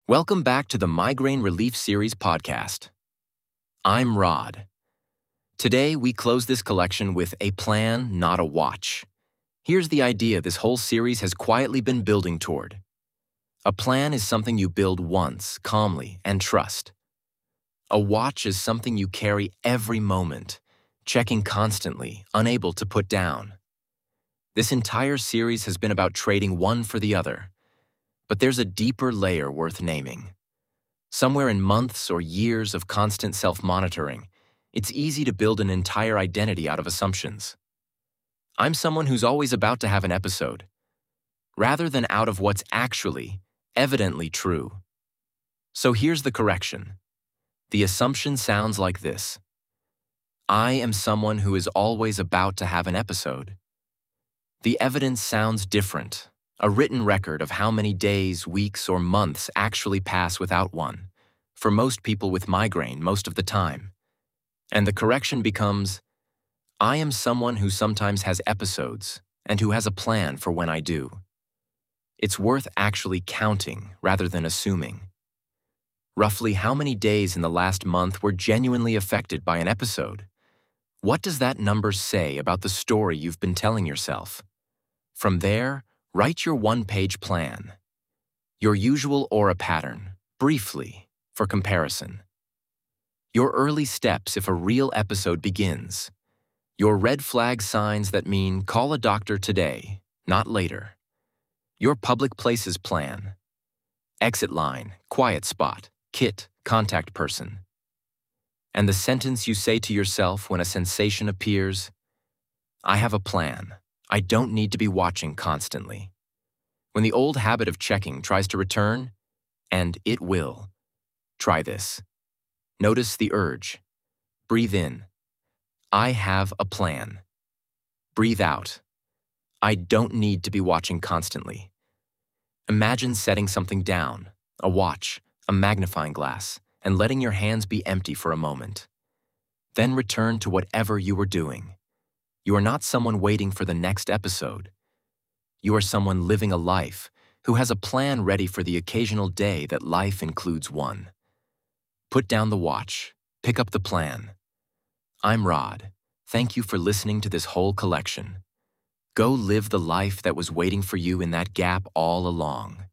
Welcome back to the Migraine Relief Series podcast. I'm Rod. Today, we close this collection with a plan, not a watch. Here's the idea this whole series has quietly been building toward. A plan is something you build once, calmly, and trust. A watch is something you carry every moment, checking constantly, unable to put down. This entire series has been about trading one for the other. But there's a deeper layer worth naming. Somewhere in months or years of constant self-monitoring, it's easy to build an entire identity out of assumptions. I'm someone who's always about to have an episode, rather than out of what's actually, evidently true. So here's the correction. The assumption sounds like this. I am someone who is always about to have an episode. The evidence sounds different. A written record of how many days, weeks, or months actually pass without one, for most people with migraine most of the time. And the correction becomes, I am someone who sometimes has episodes and who has a plan for when I do. It's worth actually counting rather than assuming. Roughly how many days in the last month were genuinely affected by an episode? What does that number say about the story you've been telling yourself? From there, write your one-page plan. Your usual aura pattern, briefly, for comparison. Your early steps if a real episode begins. Your red flag signs that mean call a doctor today, not later. Your public places plan. Exit line, quiet spot, kit, contact person. And the sentence you say to yourself when a sensation appears, I have a plan. I don't need to be watching constantly. When the old habit of checking tries to return, and it will, try this. Notice the urge. Breathe in. I have a plan. Breathe out. I don't need to be watching constantly. Imagine setting something down, a watch, a magnifying glass, and letting your hands be empty for a moment. Then return to whatever you were doing. You are not someone waiting for the next episode. You are someone living a life who has a plan ready for the occasional day that life includes one. Put down the watch. Pick up the plan. I'm Rod. Thank you for listening to this whole collection. Go live the life that was waiting for you in that gap all along.